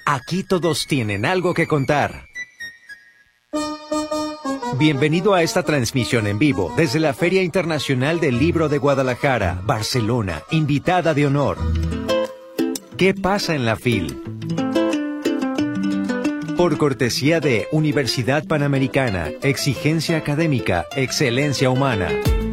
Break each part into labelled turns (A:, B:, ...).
A: Aquí todos tienen algo que contar. Bienvenido a esta transmisión en vivo desde la Feria Internacional del Libro de Guadalajara, Barcelona, invitada de honor. ¿Qué pasa en la FIL? Por cortesía de Universidad Panamericana, exigencia académica, excelencia humana.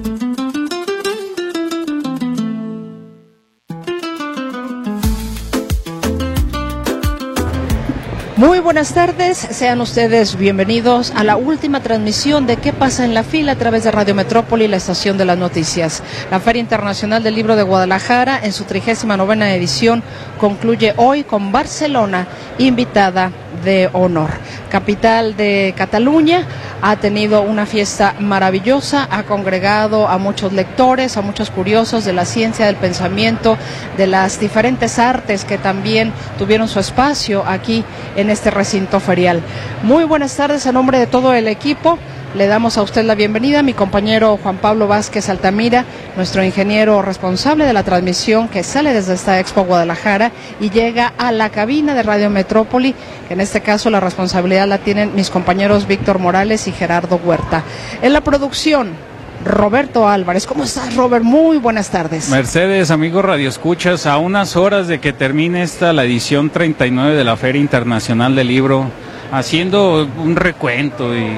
B: Muy buenas tardes, sean ustedes bienvenidos a la última transmisión de ¿Qué pasa en la FIL? A través de Radio Metrópoli, la estación de las noticias. La Feria Internacional del Libro de Guadalajara, en su 39ª edición, concluye hoy con Barcelona, invitada de honor. Capital de Cataluña, ha tenido una fiesta maravillosa, ha congregado a muchos lectores, a muchos curiosos de la ciencia, del pensamiento, de las diferentes artes que también tuvieron su espacio aquí en este recinto ferial. Muy buenas tardes, a nombre de todo el equipo. Le damos a usted la bienvenida, mi compañero Juan Pablo Vázquez Altamira, nuestro ingeniero responsable de la transmisión que sale desde esta Expo Guadalajara y llega a la cabina de Radio Metrópoli, que en este caso la responsabilidad la tienen mis compañeros Víctor Morales y Gerardo Huerta. En la producción, Roberto Álvarez. ¿Cómo estás, Robert? Muy buenas tardes.
C: Mercedes, amigos radioescuchas, a unas horas de que termine la edición 39 de la Feria Internacional del Libro, haciendo un recuento y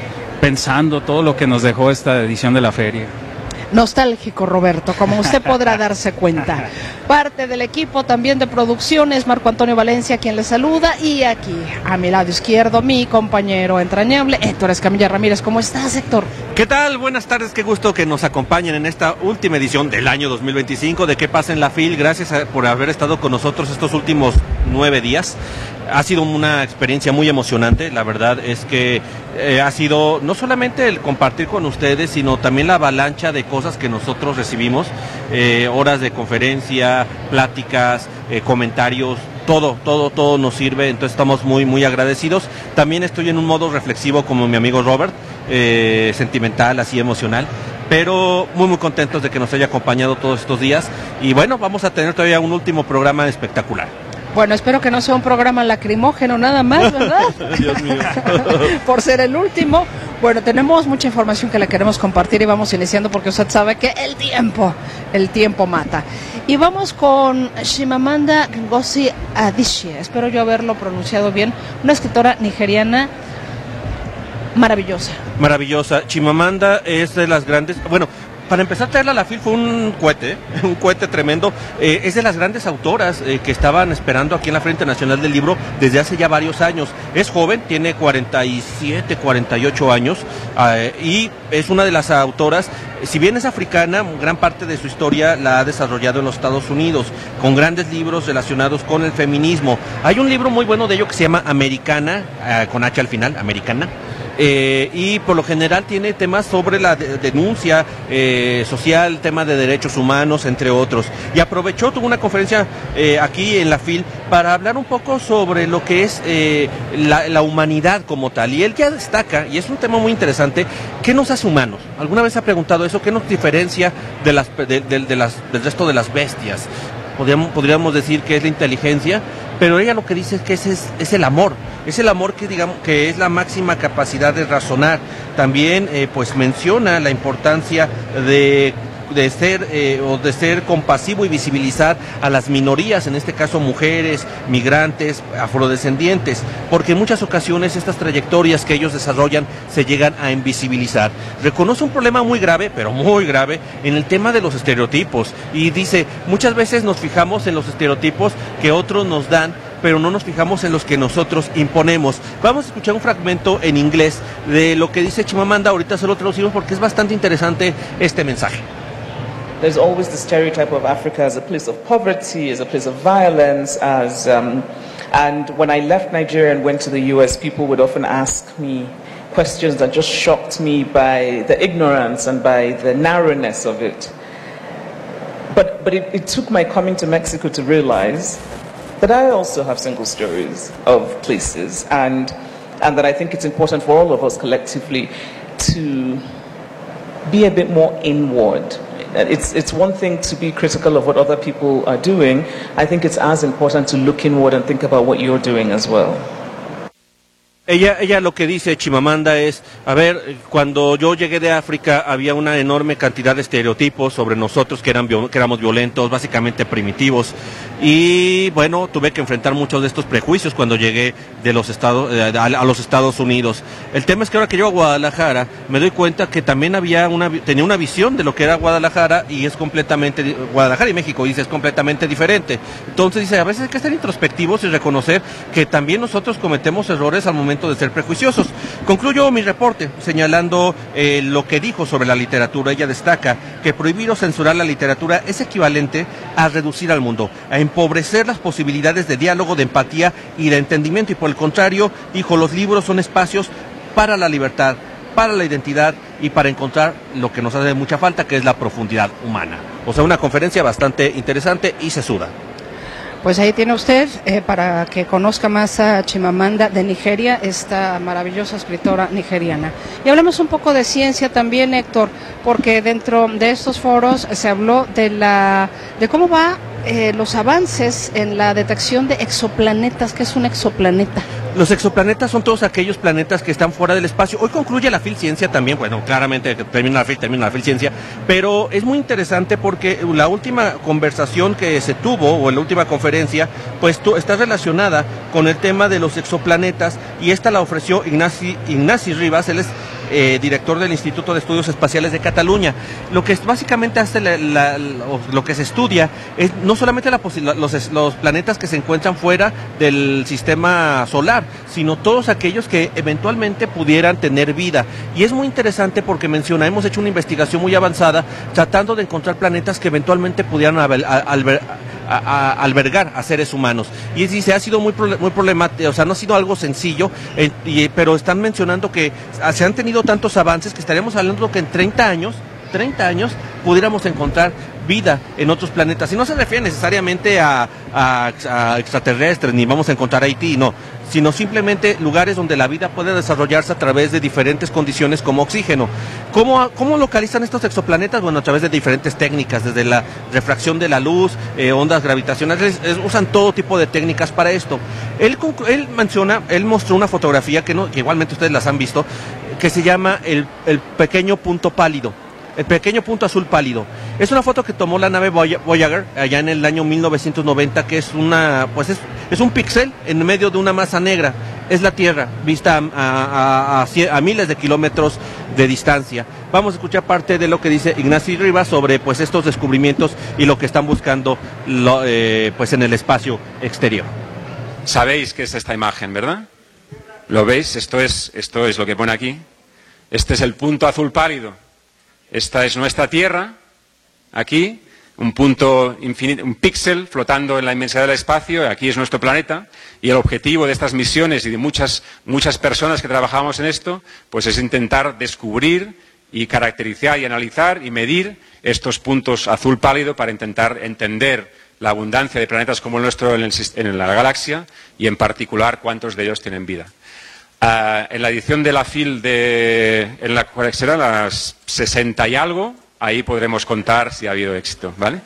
C: pensando todo lo que nos dejó esta edición de la feria.
B: Nostálgico, Roberto, como usted podrá darse cuenta. Parte del equipo también de producciones, Marco Antonio Valencia, quien le saluda, y aquí, a mi lado izquierdo, mi compañero entrañable, Héctor Escamilla Ramírez. ¿Cómo estás, Héctor?
D: ¿Qué tal? Buenas tardes, qué gusto que nos acompañen en esta última edición del año 2025 de ¿Qué pasa en la FIL? Gracias por haber estado con nosotros estos últimos 9 días. Ha sido una experiencia muy emocionante, la verdad es que ha sido no solamente el compartir con ustedes, sino también la avalancha de cosas que nosotros recibimos, horas de conferencia, pláticas, comentarios, todo nos sirve, entonces estamos muy agradecidos. También estoy en un modo reflexivo como mi amigo Robert, sentimental, así emocional, pero muy contentos de que nos haya acompañado todos estos días y bueno, vamos a tener todavía un último programa espectacular.
B: Bueno, espero que no sea un programa lacrimógeno nada más, ¿verdad?
D: Dios mío.
B: Por ser el último. Bueno, tenemos mucha información que le queremos compartir y vamos iniciando porque usted sabe que el tiempo mata. Y vamos con Chimamanda Ngozi Adichie, espero yo haberlo pronunciado bien, una escritora nigeriana maravillosa. Chimamanda es de las grandes, bueno, para empezar a traerla a la FIL fue un cohete tremendo. Es de las grandes autoras que estaban esperando aquí en la Feria Internacional del Libro desde hace ya varios años. Es joven, tiene 47, 48 años y es una de las autoras, si bien es africana, gran parte de su historia la ha desarrollado en los Estados Unidos, con grandes libros relacionados con el feminismo. Hay un libro muy bueno de ello que se llama Americana, con H al final, Americana. Y por lo general tiene temas sobre la denuncia social, tema de derechos humanos, entre otros. Y tuvo una conferencia aquí en la FIL para hablar un poco sobre lo que es la humanidad como tal. Y él ya destaca, y es un tema muy interesante, ¿qué nos hace humanos? ¿Alguna vez ha preguntado eso? ¿Qué nos diferencia del resto de las bestias? Podríamos decir que es la inteligencia, pero ella lo que dice es que es el amor que digamos que es la máxima capacidad de razonar. También pues menciona la importancia de ser compasivo y visibilizar a las minorías, en este caso mujeres, migrantes, afrodescendientes, porque en muchas ocasiones estas trayectorias que ellos desarrollan se llegan a invisibilizar. Reconoce un problema muy grave, pero muy grave, en el tema de los estereotipos, y dice, muchas veces nos fijamos en los estereotipos que otros nos dan, pero no nos fijamos en los que nosotros imponemos. Vamos a escuchar un fragmento en inglés de lo que dice Chimamanda, ahorita se lo traducimos porque es bastante interesante este mensaje.
E: There's always the stereotype of Africa as a place of poverty, as a place of violence, and when I left Nigeria and went to the US, people would often ask me questions that just shocked me by the ignorance and by the narrowness of it. But it took my coming to Mexico to realize that I also have single stories of places, and that I think it's important for all of us collectively to be a bit more inward it's one thing to be critical of what other people are doing. I think it's as important to look inward and think about what you're doing as well.
B: Ella lo que dice, Chimamanda, es, a ver, cuando yo llegué de África había una enorme cantidad de estereotipos sobre nosotros que éramos violentos, básicamente primitivos, y bueno, tuve que enfrentar muchos de estos prejuicios cuando llegué de los a los Estados Unidos. El tema es que ahora que llego a Guadalajara me doy cuenta que también tenía una visión de lo que era Guadalajara, y es completamente, Guadalajara y México, dice, es completamente diferente. Entonces dice, a veces hay que ser introspectivos y reconocer que también nosotros cometemos errores al momento de ser prejuiciosos. Concluyo mi reporte señalando lo que dijo sobre la literatura. Ella destaca que prohibir o censurar la literatura es equivalente a reducir al mundo, a empobrecer las posibilidades de diálogo, de empatía y de entendimiento, y por el contrario, dijo, los libros son espacios para la libertad, para la identidad y para encontrar lo que nos hace mucha falta, que es la profundidad humana. O sea, una conferencia bastante interesante y sesuda.
F: Pues ahí tiene usted, para que conozca más a Chimamanda de Nigeria, esta maravillosa escritora nigeriana. Y hablemos un poco de ciencia también, Héctor, porque dentro de estos foros se habló de cómo va los avances en la detección de exoplanetas. ¿Qué es un exoplaneta?
B: Los exoplanetas son todos aquellos planetas que están fuera del espacio. Hoy concluye la Filciencia también, bueno, claramente termina la Filciencia, pero es muy interesante porque la última conversación que se tuvo, o la última conferencia, pues está relacionada con el tema de los exoplanetas, y esta la ofreció Ignasi Rivas. Él es director del Instituto de Estudios Espaciales de Cataluña. Lo que básicamente hace lo que se estudia es no solamente los planetas que se encuentran fuera del sistema solar, sino todos aquellos que eventualmente pudieran tener vida. Y es muy interesante porque menciona, hemos hecho una investigación muy avanzada tratando de encontrar planetas que eventualmente pudieran albergar a seres humanos. Y dice, ha sido muy problemático, o sea, no ha sido algo sencillo, pero están mencionando que se han tenido tantos avances que estaríamos hablando que en 30 años pudiéramos encontrar vida en otros planetas. Y no se refiere necesariamente a extraterrestres, ni vamos a encontrar Haití, no, sino simplemente lugares donde la vida puede desarrollarse a través de diferentes condiciones como oxígeno. ¿Cómo localizan estos exoplanetas? Bueno, a través de diferentes técnicas, desde la refracción de la luz, ondas gravitacionales, usan todo tipo de técnicas para esto. Él mostró una fotografía que igualmente ustedes las han visto, que se llama el pequeño punto pálido. El pequeño punto azul pálido. Es una foto que tomó la nave Voyager allá en el año 1990, que es es un píxel en medio de una masa negra. Es la Tierra vista a miles de kilómetros de distancia. Vamos a escuchar parte de lo que dice Ignasi Rivas sobre estos descubrimientos y lo que están buscando en el espacio exterior.
G: Sabéis qué es esta imagen, ¿verdad? ¿Lo veis? Esto es lo que pone aquí. Este es el punto azul pálido. Esta es nuestra Tierra, aquí, un punto infinito, un píxel flotando en la inmensidad del espacio. Aquí es nuestro planeta, y el objetivo de estas misiones y de muchas personas que trabajamos en esto, pues es intentar descubrir y caracterizar y analizar y medir estos puntos azul pálido para intentar entender la abundancia de planetas como el nuestro en la galaxia, y en particular cuántos de ellos tienen vida. En la edición de la FIL en la cual serán las 60 y algo, ahí podremos contar si ha habido éxito, ¿vale?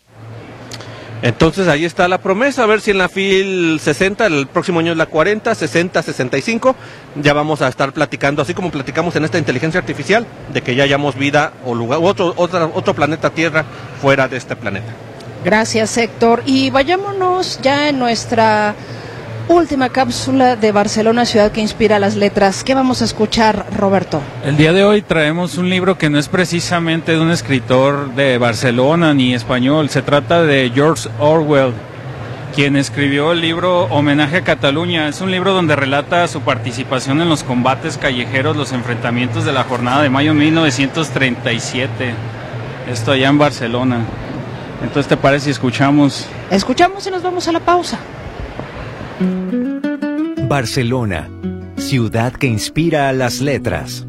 B: Entonces ahí está la promesa, a ver si en la FIL 60, el próximo año es la 40, 60, 65, ya vamos a estar platicando, así como platicamos en esta inteligencia artificial, de que ya hayamos vida o otro planeta Tierra fuera de este planeta.
F: Gracias, Héctor. Y vayámonos ya en nuestra última cápsula de Barcelona, ciudad que inspira las letras. ¿Qué vamos a escuchar, Roberto?
C: El día de hoy traemos un libro que no es precisamente de un escritor de Barcelona ni español. Se trata de George Orwell, quien escribió el libro Homenaje a Cataluña. Es un libro donde relata su participación en los combates callejeros, los enfrentamientos de la jornada de mayo de 1937. Esto allá en Barcelona. Entonces, ¿te parece si escuchamos?
F: Escuchamos y nos vamos a la pausa.
A: Barcelona, ciudad que inspira a las letras.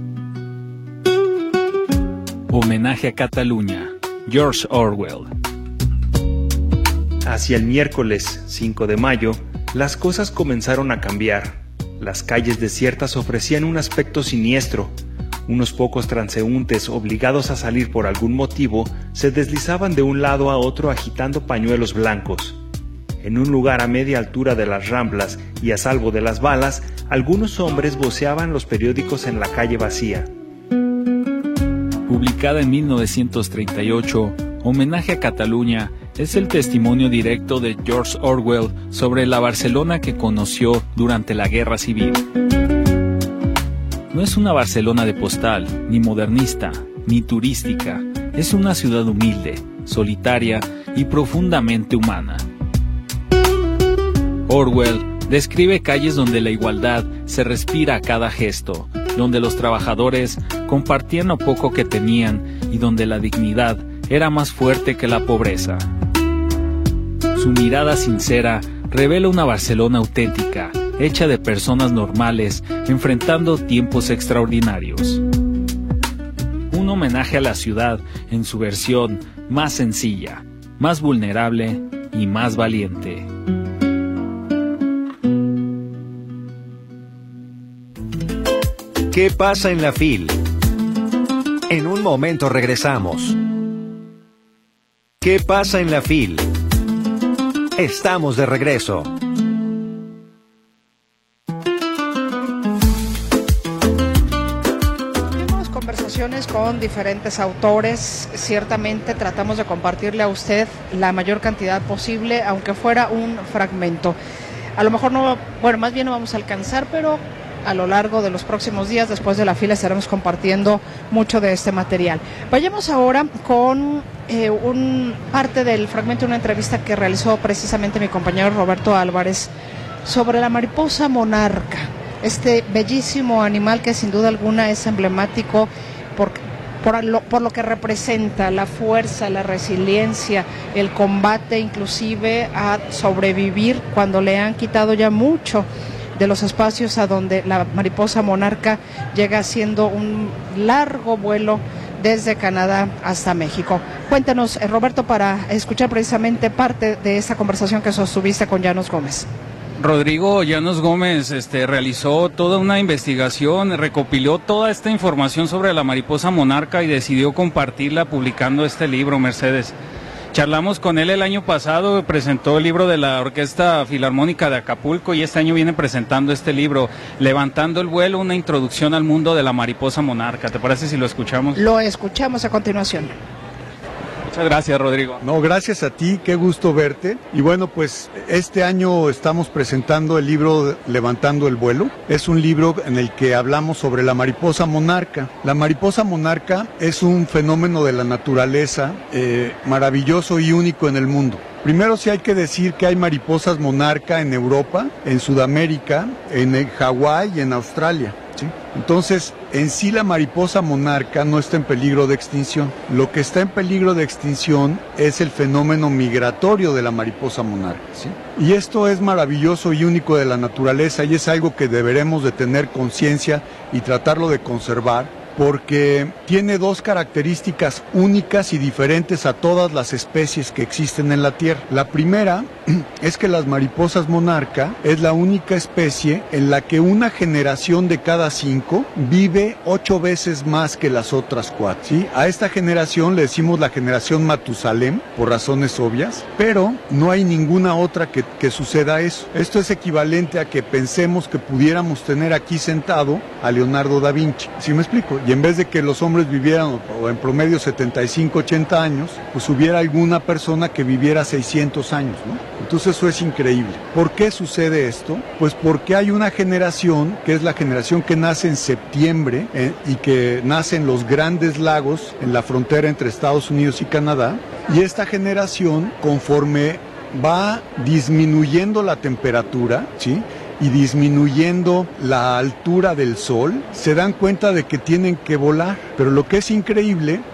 C: Homenaje a Cataluña, George Orwell.
H: Hacia el miércoles 5 de mayo, las cosas comenzaron a cambiar. Las calles desiertas ofrecían un aspecto siniestro. Unos pocos transeúntes obligados a salir por algún motivo se deslizaban de un lado a otro agitando pañuelos blancos. En un lugar a media altura de las Ramblas y a salvo de las balas, algunos hombres voceaban los periódicos en la calle vacía.
C: Publicada en 1938, Homenaje a Cataluña es el testimonio directo de George Orwell sobre la Barcelona que conoció durante la Guerra Civil. No es una Barcelona de postal, ni modernista, ni turística. Es una ciudad humilde, solitaria y profundamente humana. Orwell describe calles donde la igualdad se respira a cada gesto, donde los trabajadores compartían lo poco que tenían y donde la dignidad era más fuerte que la pobreza. Su mirada sincera revela una Barcelona auténtica, hecha de personas normales, enfrentando tiempos extraordinarios. Un homenaje a la ciudad en su versión más sencilla, más vulnerable y más valiente.
A: ¿Qué pasa en la FIL? En un momento regresamos. ¿Qué pasa en la FIL? Estamos de regreso.
F: Tenemos conversaciones con diferentes autores. Ciertamente tratamos de compartirle a usted la mayor cantidad posible, aunque fuera un fragmento. A lo mejor no, bueno, más bien no vamos a alcanzar, pero a lo largo de los próximos días, después de la fila, estaremos compartiendo mucho de este material. Vayamos ahora con parte del fragmento de una entrevista que realizó precisamente mi compañero Roberto Álvarez sobre la mariposa monarca, este bellísimo animal que sin duda alguna es emblemático por lo que representa, la fuerza, la resiliencia, el combate inclusive a sobrevivir cuando le han quitado ya mucho de los espacios a donde la mariposa monarca llega haciendo un largo vuelo desde Canadá hasta México. Cuéntanos, Roberto, para escuchar precisamente parte de esta conversación que sostuviste con Llanos Gómez.
C: Rodrigo Llanos Gómez realizó toda una investigación, recopiló toda esta información sobre la mariposa monarca y decidió compartirla publicando este libro, Mercedes. Charlamos con él el año pasado, presentó el libro de la Orquesta Filarmónica de Acapulco y este año viene presentando este libro, Levantando el vuelo, una introducción al mundo de la mariposa monarca. ¿Te parece si lo escuchamos?
F: Lo escuchamos a continuación.
C: Muchas gracias, Rodrigo.
I: No, gracias a ti, qué gusto verte. Y bueno, pues este año estamos presentando el libro Levantando el vuelo. Es un libro en el que hablamos sobre la mariposa monarca. La mariposa monarca es un fenómeno de la naturaleza maravilloso y único en el mundo. Primero sí hay que decir que hay mariposas monarca en Europa, en Sudamérica, en Hawái y en Australia. ¿Sí? Entonces, en sí la mariposa monarca no está en peligro de extinción. Lo que está en peligro de extinción es el fenómeno migratorio de la mariposa monarca. ¿Sí? Y esto es maravilloso y único de la naturaleza y es algo que deberemos de tener conciencia y tratarlo de conservar, porque tiene dos características únicas y diferentes a todas las especies que existen en la Tierra. La primera es que las mariposas monarca es la única especie en la que una generación de cada 5 vive 8 veces más que las otras 4. ¿Sí? A esta generación le decimos la generación Matusalem, por razones obvias, pero no hay ninguna otra que suceda eso. Esto es equivalente a que pensemos que pudiéramos tener aquí sentado a Leonardo da Vinci. ¿Sí me explico? Y en vez de que los hombres vivieran o en promedio 75, 80 años, pues hubiera alguna persona que viviera 600 años, ¿no? Entonces eso es increíble. ¿Por qué sucede esto? Pues porque hay una generación, que es la generación que nace en septiembre y que nace en los Grandes Lagos, en la frontera entre Estados Unidos y Canadá, y esta generación, conforme va disminuyendo la temperatura, ¿sí?, y disminuyendo la altura del sol, se dan cuenta de que tienen que volar. Pero lo que es increíble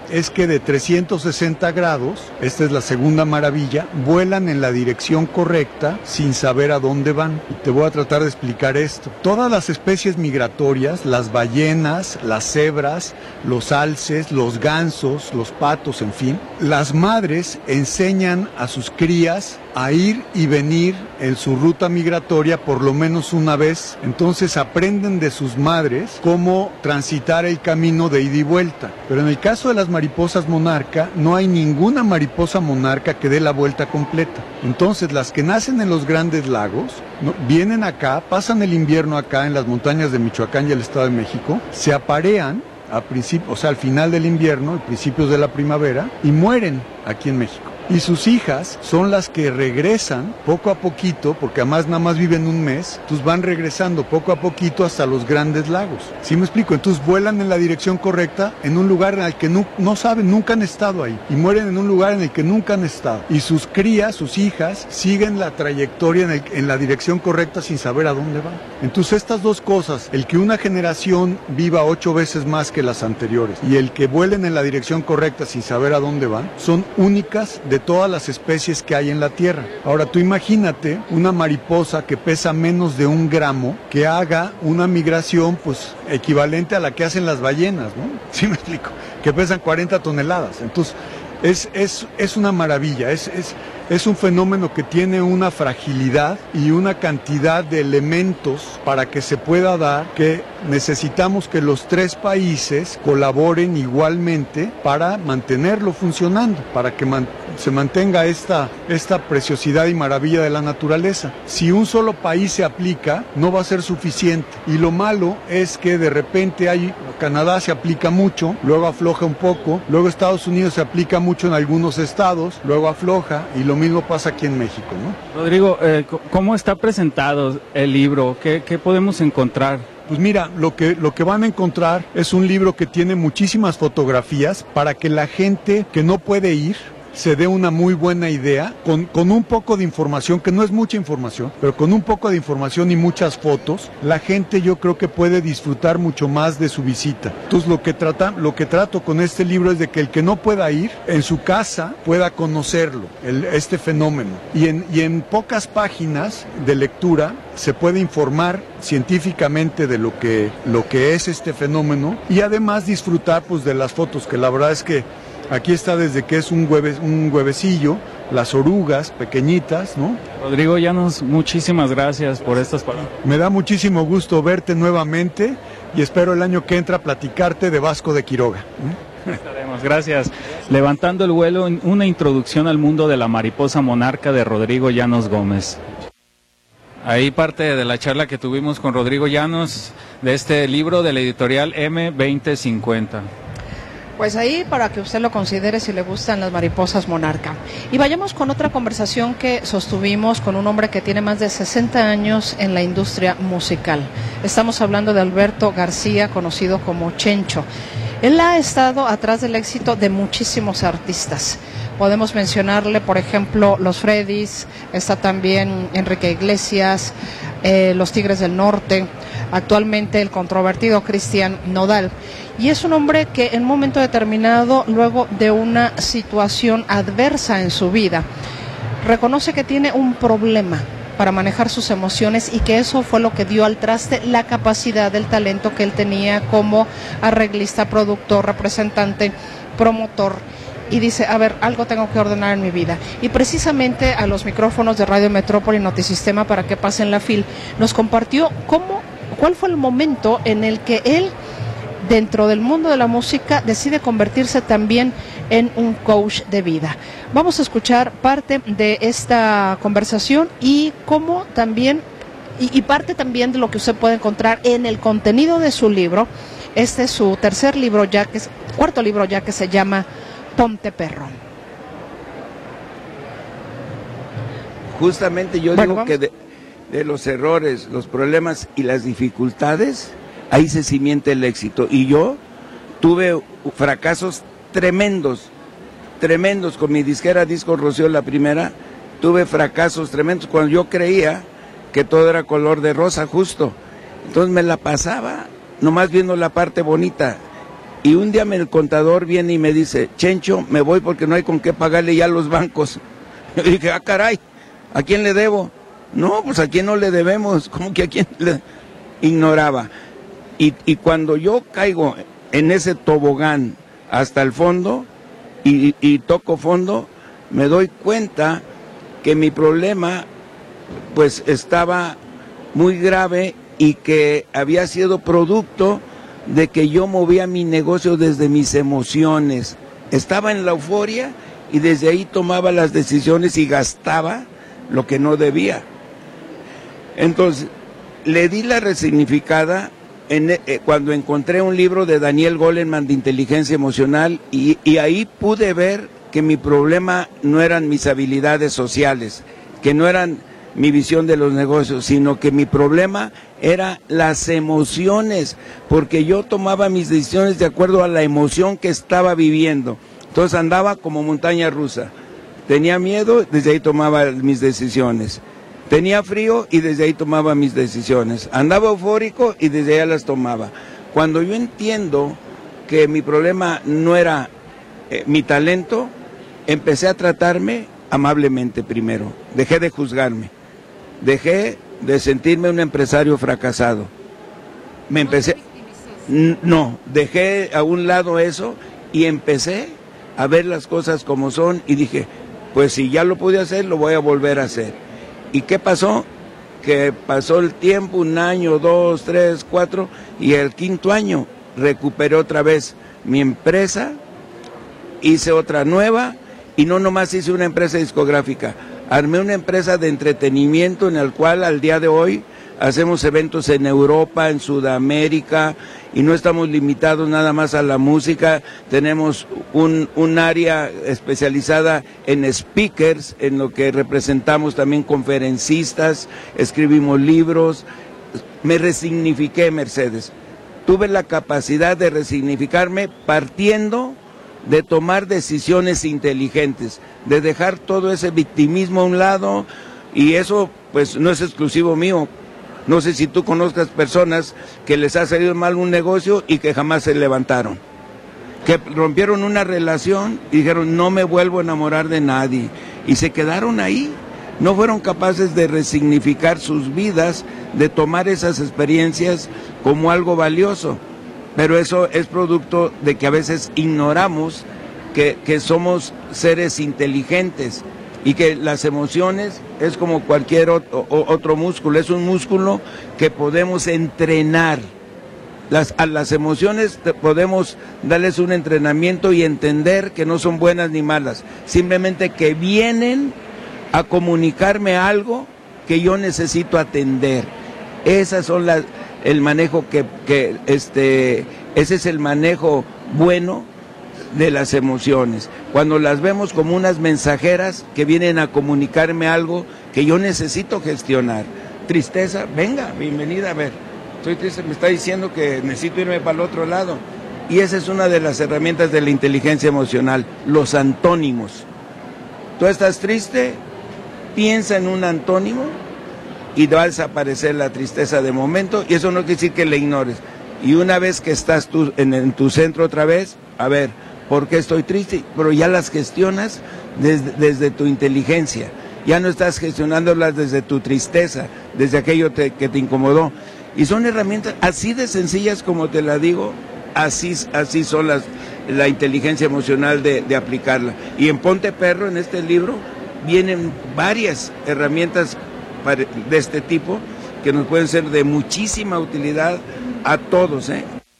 I: es que de 360 grados, esta es la segunda maravilla, vuelan en la dirección correcta sin saber a dónde van. Te voy a tratar de explicar esto. Todas las especies migratorias, las ballenas, las cebras, los alces, los gansos, los patos, en fin, las madres enseñan a sus crías a ir y venir en su ruta migratoria por lo menos una vez. Entonces aprenden de sus madres cómo transitar el camino de ida y vuelta. Pero en el caso de las mariposas monarca, no hay ninguna mariposa monarca que dé la vuelta completa. Entonces las que nacen en los grandes lagos, vienen acá, pasan el invierno acá en las montañas de Michoacán y el Estado de México, se aparean al final del invierno y principios de la primavera, y mueren aquí en México. Y sus hijas son las que regresan poco a poquito, porque además nada más viven un mes, entonces van regresando poco a poquito hasta los grandes lagos. ¿Sí me explico? Entonces vuelan en la dirección correcta, en un lugar en el que no saben, nunca han estado ahí, y mueren en un lugar en el que nunca han estado. Y sus crías, sus hijas, siguen la trayectoria en la dirección correcta sin saber a dónde van. Entonces estas dos cosas, el que una generación viva 8 veces más que las anteriores, y el que vuelen en la dirección correcta sin saber a dónde van, son únicas de todas las especies que hay en la Tierra. Ahora tú imagínate una mariposa que pesa menos de 1 gramo que haga una migración pues equivalente a la que hacen las ballenas, ¿no? ¿Sí me explico? Que pesan 40 toneladas. Entonces es una maravilla, es un fenómeno que tiene una fragilidad y una cantidad de elementos para que se pueda dar, que necesitamos que los 3 países colaboren igualmente para mantenerlo funcionando, para que se mantenga esta preciosidad y maravilla de la naturaleza. Si un solo país se aplica, no va a ser suficiente. Y lo malo es que de repente Canadá se aplica mucho, luego afloja un poco, luego Estados Unidos se aplica mucho en algunos estados, luego afloja, y lo mismo pasa aquí en México, ¿no?
C: Rodrigo, ¿cómo está presentado el libro? ¿Qué podemos encontrar?
I: Pues mira, lo que van a encontrar es un libro que tiene muchísimas fotografías para que la gente que no puede ir se dé una muy buena idea, con un poco de información, que no es mucha información, pero con un poco de información y muchas fotos, la gente yo creo que puede disfrutar mucho más de su visita. Entonces lo que trato con este libro es de que el que no pueda ir, en su casa pueda conocerlo, este fenómeno. Y en pocas páginas de lectura se puede informar científicamente de lo que es este fenómeno, y además disfrutar pues de las fotos, que la verdad es que aquí está desde que es un huevecillo, las orugas pequeñitas, ¿no?
C: Rodrigo Llanos, muchísimas gracias por estas palabras.
I: Me da muchísimo gusto verte nuevamente y espero el año que entra platicarte de Vasco de Quiroga.
C: Estaremos, gracias. Levantando el vuelo, una introducción al mundo de la mariposa monarca de Rodrigo Llanos Gómez. Ahí parte de la charla que tuvimos con Rodrigo Llanos de este libro de la editorial M2050.
F: Pues ahí para que usted lo considere si le gustan las mariposas monarca. Y vayamos con otra conversación que sostuvimos con un hombre que tiene más de 60 años en la industria musical. Estamos hablando de Alberto García, conocido como Chencho. Él ha estado atrás del éxito de muchísimos artistas. Podemos mencionarle, por ejemplo, Los Freddys, está también Enrique Iglesias, Los Tigres del Norte, actualmente el controvertido Cristian Nodal. Y es un hombre que en un momento determinado, luego de una situación adversa en su vida, reconoce que tiene un problema para manejar sus emociones, y que eso fue lo que dio al traste la capacidad del talento que él tenía como arreglista, productor, representante, promotor. Y dice, a ver, algo tengo que ordenar en mi vida. Y precisamente a los micrófonos de Radio Metrópoli y Notisistema, para que pasen la fil, nos compartió cuál fue el momento en el que él, dentro del mundo de la música, decide convertirse también en un coach de vida. Vamos a escuchar parte de esta conversación y cómo también, y parte también de lo que usted puede encontrar en el contenido de su libro. Este es su cuarto libro ya, que se llama Ponte Perro.
J: Justamente yo digo que de los errores, los problemas y las dificultades, ahí se cimienta el éxito. Y yo tuve fracasos tremendos con mi disquera Discos Rocío, la primera. Tuve fracasos tremendos cuando yo creía que todo era color de rosa, justo. Entonces me la pasaba nomás viendo la parte bonita. Y un día el contador viene y me dice, Chencho, me voy porque no hay con qué pagarle ya a los bancos. Yo dije, caray, ¿a quién le debo? No, pues a quién no le debemos, ¿cómo que a quién le...? Ignoraba. Y cuando yo caigo en ese tobogán hasta el fondo y toco fondo, me doy cuenta que mi problema pues estaba muy grave y que había sido producto de que yo movía mi negocio desde mis emociones. Estaba en la euforia y desde ahí tomaba las decisiones y gastaba lo que no debía. Entonces, le di la resignificada cuando encontré un libro de Daniel Goleman de inteligencia emocional y ahí pude ver que mi problema no eran mis habilidades sociales, que no eran mi visión de los negocios, sino que mi problema era las emociones, porque yo tomaba mis decisiones de acuerdo a la emoción que estaba viviendo. Entonces andaba como montaña rusa. Tenía miedo, desde ahí tomaba mis decisiones. Tenía frío y desde ahí tomaba mis decisiones. Andaba eufórico y desde ahí las tomaba. Cuando yo entiendo que mi problema no era mi talento, empecé a tratarme amablemente primero. Dejé de juzgarme. Dejé de sentirme un empresario fracasado. Dejé a un lado eso y empecé a ver las cosas como son y dije, pues si ya lo pude hacer, lo voy a volver a hacer. ¿Y qué pasó? Que pasó el tiempo, 1 año, 2, 3, 4, y el 5º año recuperé otra vez mi empresa, hice otra nueva, y no nomás hice una empresa discográfica, armé una empresa de entretenimiento en el cual al día de hoy hacemos eventos en Europa, en Sudamérica, y no estamos limitados nada más a la música. Tenemos un área especializada en speakers, en lo que representamos también conferencistas, escribimos libros. Me resignifiqué, Mercedes. Tuve la capacidad de resignificarme partiendo de tomar decisiones inteligentes, de dejar todo ese victimismo a un lado, y eso pues no es exclusivo mío. No sé si tú conozcas personas que les ha salido mal un negocio y que jamás se levantaron, que rompieron una relación y dijeron no me vuelvo a enamorar de nadie, y se quedaron ahí, no fueron capaces de resignificar sus vidas, de tomar esas experiencias como algo valioso. Pero eso es producto de que a veces ignoramos que somos seres inteligentes y que las emociones es como cualquier otro músculo, es un músculo que podemos entrenar. A las emociones podemos darles un entrenamiento y entender que no son buenas ni malas, simplemente que vienen a comunicarme algo que yo necesito atender. Esas son el manejo ese es el manejo bueno de las emociones, cuando las vemos como unas mensajeras que vienen a comunicarme algo que yo necesito gestionar. Tristeza, venga, bienvenida, a ver, estoy triste, me está diciendo que necesito irme para el otro lado, y esa es una de las herramientas de la inteligencia emocional, los antónimos. Tú estás triste, piensa en un antónimo y va a desaparecer la tristeza de momento, y eso no quiere decir que la ignores. Y una vez que estás tú en tu centro otra vez, a ver, ¿por qué estoy triste? Pero ya las gestionas desde tu inteligencia. Ya no estás gestionándolas desde tu tristeza, desde aquello que te incomodó. Y son herramientas así de sencillas como te la digo, así son la inteligencia emocional de aplicarla. Y en Ponte Perro, en este libro, vienen varias herramientas de este tipo que nos pueden ser de muchísima utilidad a todos,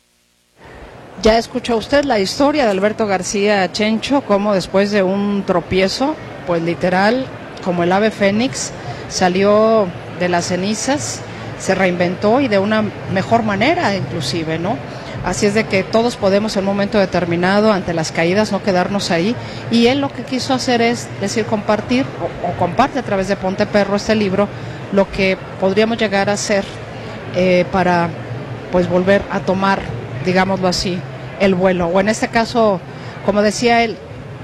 F: Ya escuchó usted la historia de Alberto García Chencho, cómo después de un tropiezo, pues literal, como el ave fénix, salió de las cenizas, se reinventó y de una mejor manera inclusive, ¿no? Así es de que todos podemos en un momento determinado, ante las caídas, no quedarnos ahí. Y él lo que quiso hacer es decir, compartir, o comparte a través de Ponte Perro este libro, lo que podríamos llegar a hacer para pues volver a tomar, digámoslo así, el vuelo. O en este caso, como decía él,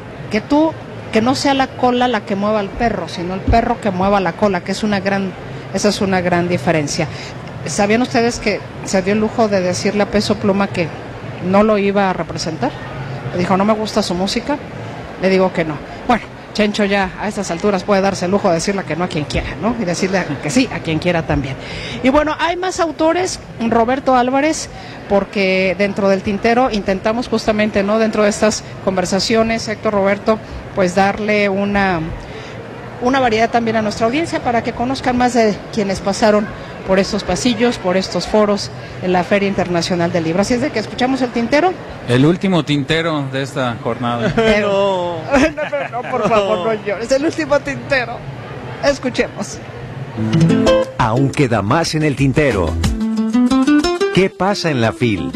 F: que no sea la cola la que mueva al perro, sino el perro que mueva la cola, que esa es una gran diferencia. ¿Sabían ustedes que se dio el lujo de decirle a Peso Pluma que no lo iba a representar. Me dijo, no me gusta su música. Le digo que no. Bueno, Chencho ya a estas alturas puede darse el lujo de decirle que no a quien quiera, ¿no? Y decirle que sí a quien quiera también. Y bueno, hay más autores, Roberto Álvarez, porque dentro del tintero intentamos justamente, ¿no? Dentro de estas conversaciones, Héctor, Roberto, pues darle una variedad también a nuestra audiencia para que conozcan más de quienes pasaron por estos pasillos, por estos foros en la Feria Internacional del Libro. Así es de que escuchamos el tintero.
C: El último tintero de esta jornada.
F: No, por favor, no llores. El último tintero. Escuchemos.
A: Aún queda más en el tintero. ¿Qué pasa en la FIL?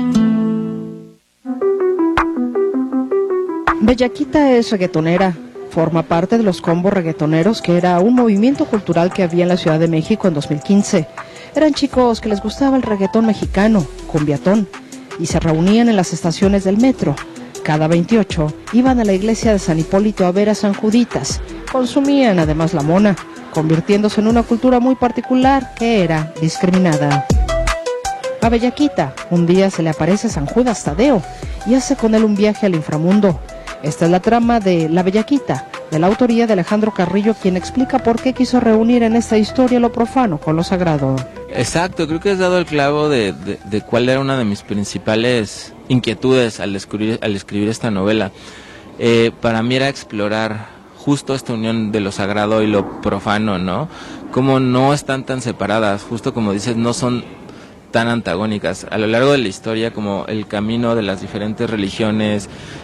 F: Bellaquita es reggaetonera. Forma parte de los combos reggaetoneros, que era un movimiento cultural que había en la Ciudad de México en 2015. Eran chicos que les gustaba el reggaetón mexicano, cumbiatón, y se reunían en las estaciones del metro. Cada 28 iban a la iglesia de San Hipólito a ver a San Juditas. Consumían además la mona, convirtiéndose en una cultura muy particular que era discriminada. A Bellaquita un día se le aparece San Judas Tadeo y hace con él un viaje al inframundo. Esta es la trama de La Bellaquita, de la autoría de Alejandro Carrillo, quien explica por qué quiso reunir en esta historia lo profano con lo sagrado.
K: Exacto, creo que has dado el clavo de cuál era una de mis principales inquietudes al escribir esta novela. Para mí era explorar justo esta unión de lo sagrado y lo profano, ¿no? Cómo no están tan separadas, justo como dices, no son tan antagónicas. A lo largo de la historia, como el camino de las diferentes religiones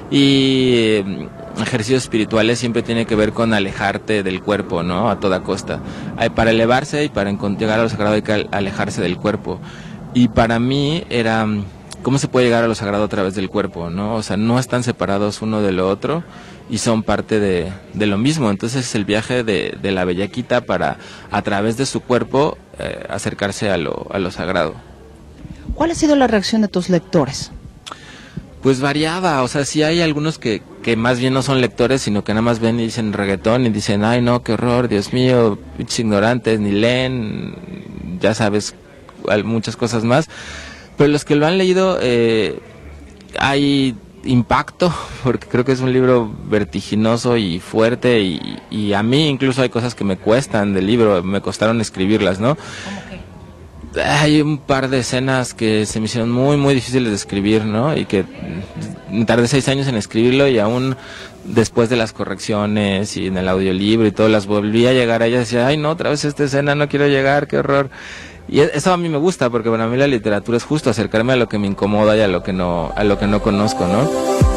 K: y ejercicios espirituales siempre tiene que ver con alejarte del cuerpo, ¿no? A toda costa. Para elevarse y para llegar a lo sagrado hay que alejarse del cuerpo. Y para mí era, ¿cómo se puede llegar a lo sagrado a través del cuerpo, ¿no? O sea, no están separados uno de lo otro y son parte de lo mismo. Entonces el viaje de la Bellaquita para, a través de su cuerpo, acercarse a lo sagrado.
F: ¿Cuál ha sido la reacción de tus lectores?
K: Pues variada, o sea, sí hay algunos que más bien no son lectores, sino que nada más ven y dicen reggaetón y dicen, ay no, qué horror, Dios mío, pinches ignorantes, ni leen, ya sabes, muchas cosas más. Pero los que lo han leído, hay impacto, porque creo que es un libro vertiginoso y fuerte, y a mí incluso hay cosas que me cuestan del libro, me costaron escribirlas, ¿no?
F: ¿Cómo qué?
K: Hay un par de escenas que se me hicieron muy, muy difíciles de escribir, ¿no? Y que tardé 6 años en escribirlo y aún después de las correcciones y en el audiolibro y todo, las volví a llegar a ellas y decía, ay no, otra vez esta escena, no quiero llegar, qué horror. Y eso a mí me gusta, porque para mí la literatura es justo acercarme a lo que me incomoda y a lo que no conozco, ¿no?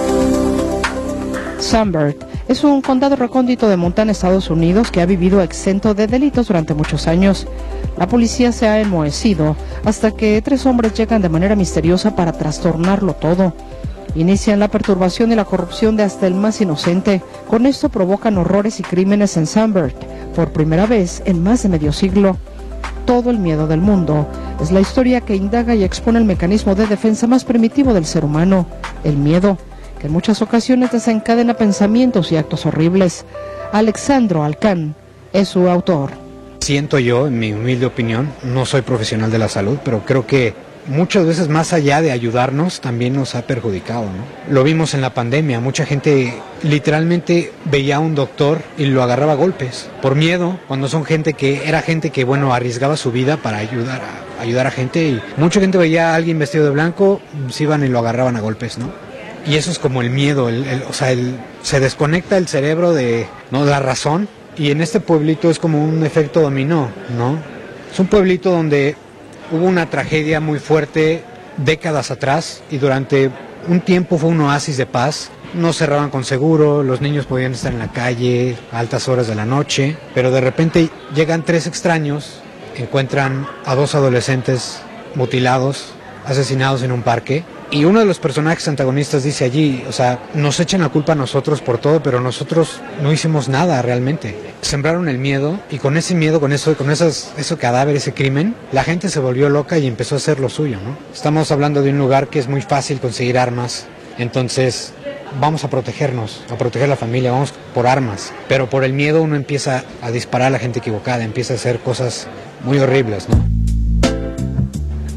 F: Sunburn es un condado recóndito de Montana, Estados Unidos, que ha vivido exento de delitos durante muchos años. La policía se ha enmohecido hasta que 3 hombres llegan de manera misteriosa para trastornarlo todo. Inician la perturbación y la corrupción de hasta el más inocente. Con esto provocan horrores y crímenes en Sunburn, por primera vez en más de medio siglo. Todo el miedo del mundo es la historia que indaga y expone el mecanismo de defensa más primitivo del ser humano, el miedo, que en muchas ocasiones desencadena pensamientos y actos horribles. Alexandro Alcán es su autor.
L: Siento yo, en mi humilde opinión, no soy profesional de la salud, pero creo que muchas veces más allá de ayudarnos, también nos ha perjudicado, ¿no? Lo vimos en la pandemia, mucha gente literalmente veía a un doctor y lo agarraba a golpes, por miedo, cuando son gente que bueno, arriesgaba su vida para ayudar a gente, y mucha gente veía a alguien vestido de blanco, se iban y lo agarraban a golpes, ¿no? Y eso es como el miedo, se desconecta el cerebro de la razón, y en este pueblito es como un efecto dominó, ¿no? Es un pueblito donde hubo una tragedia muy fuerte décadas atrás y durante un tiempo fue un oasis de paz. No cerraban con seguro, los niños podían estar en la calle a altas horas de la noche, pero de repente llegan 3 extraños, encuentran a 2 adolescentes mutilados, asesinados en un parque. Y uno de los personajes antagonistas dice allí, o sea, nos echan la culpa a nosotros por todo, pero nosotros no hicimos nada realmente. Sembraron el miedo y con ese miedo, con esos cadáveres, ese crimen, la gente se volvió loca y empezó a hacer lo suyo, ¿no? Estamos hablando de un lugar que es muy fácil conseguir armas, entonces vamos a protegernos, a proteger a la familia, vamos por armas. Pero por el miedo uno empieza a disparar a la gente equivocada, empieza a hacer cosas muy horribles, ¿no?